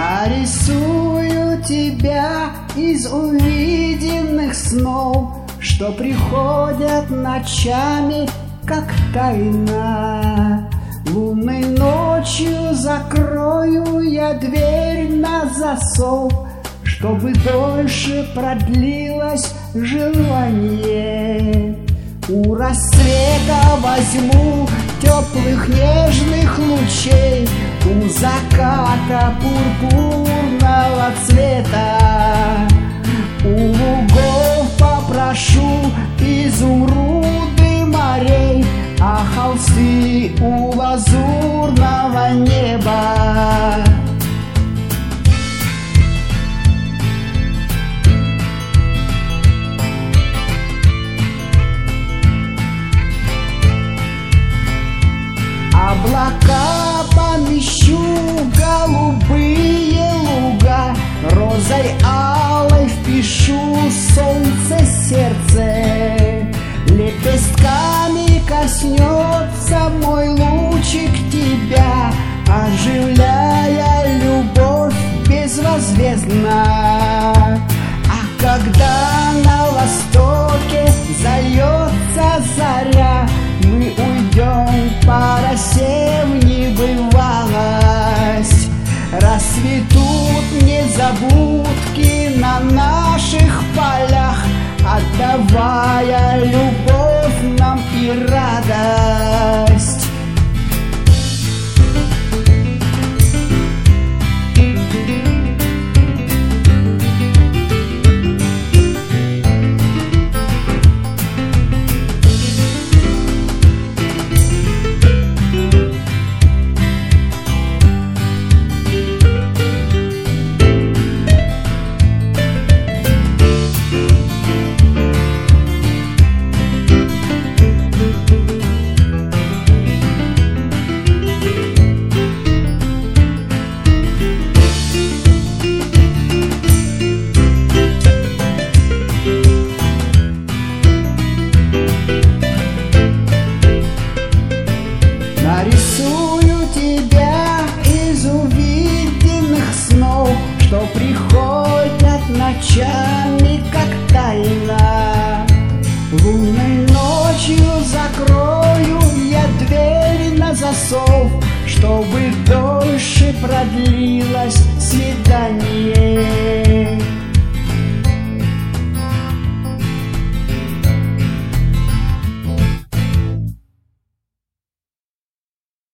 Нарисую тебя из увиденных снов, что приходят ночами, как тайна. Лунной ночью закрою я дверь на засов, чтобы дольше продлилось желание. У рассвета возьму теплых нежных лучей, у заката пурпурного цвета. У лугов попрошу изумруды морей, а холсты у лазурного неба. Облака помещу в голубые луга, розой алой впишу солнце сердце. Лепестками коснется мой лучик тебя, оживляя любовь безвозмездно. А когда на востоке зальется заря, мы уйдем по росе в небывалость. Расцветут незабудки на нас.